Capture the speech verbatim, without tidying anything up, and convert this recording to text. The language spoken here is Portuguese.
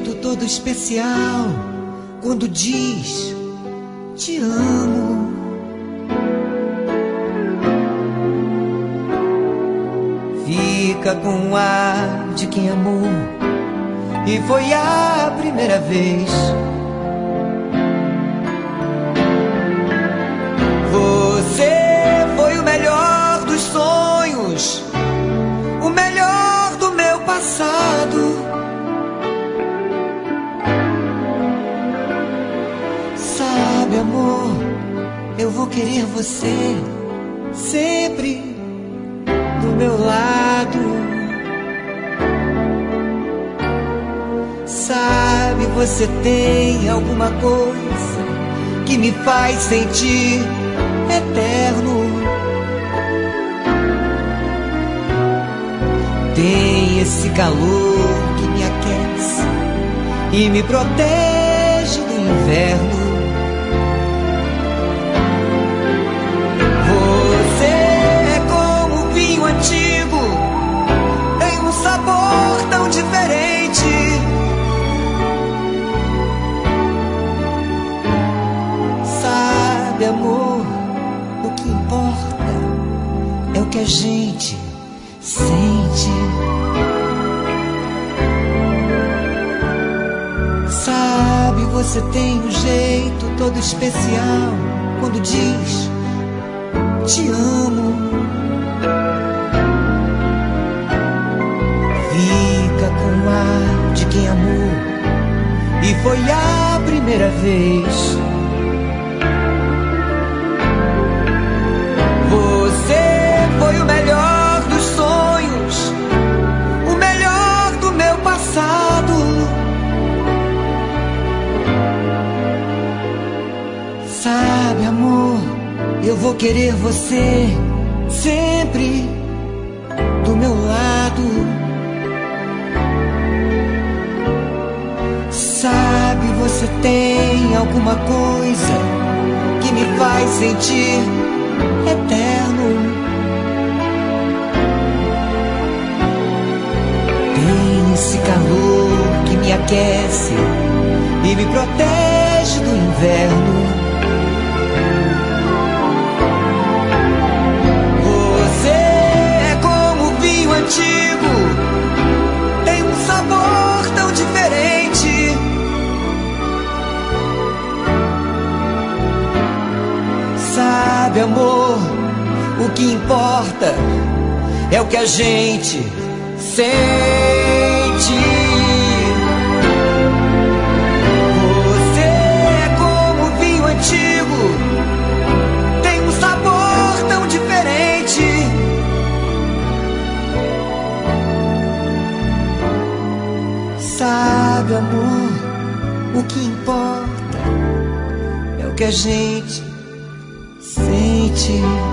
jeito todo especial quando diz te amo. Fica com o ar de quem amou e foi a primeira vez. Você foi o melhor dos sonhos, o melhor do meu passado. Sabe, amor, eu vou querer você sempre do meu lado. Sabe, você tem alguma coisa que me faz sentir eterno. Tem esse calor que me aquece e me protege do inverno. Você é como vinho antigo, tem um sabor tão diferente. Sabe, amor, o que importa é o que a gente sente. Sabe, você tem um jeito todo especial quando diz te amo. Fica com o ar de quem amou e foi a primeira vez. Foi o melhor dos sonhos, o melhor do meu passado. Sabe, amor, eu vou querer você sempre do meu lado. Sabe, você tem alguma coisa que me faz sentir eterno. Esse calor que me aquece e me protege do inverno. Você é como vinho antigo, tem um sabor tão diferente. Sabe, amor, o que importa é o que a gente sente. Você é como vinho antigo, tem um sabor tão diferente. Sabe, amor, o que importa é o que a gente sente.